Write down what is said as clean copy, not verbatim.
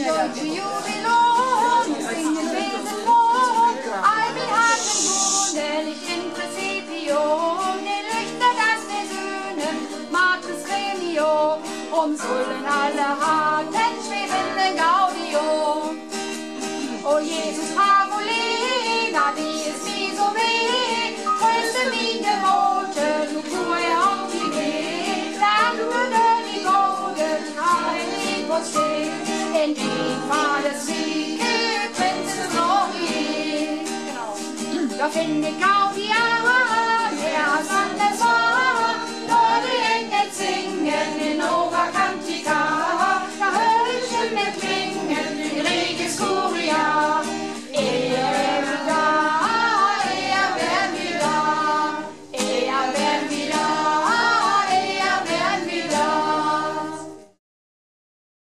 Deutsche Jubiläum, singen Wesenlohn, all wir hatten wunderlich in Präsidium, den Lüchtergast der Söhne, Markus Remio, umsullen alle harten, schwebende Gaudio. O Jesus Parolina, wie es mir so weh, tröste mich Gebote, du tue auf die Weg, lange die Golden, heilig muss stehen, in dem Vaters Sieg, Prinzen Glory. Genau. Da finde ich Gaudia.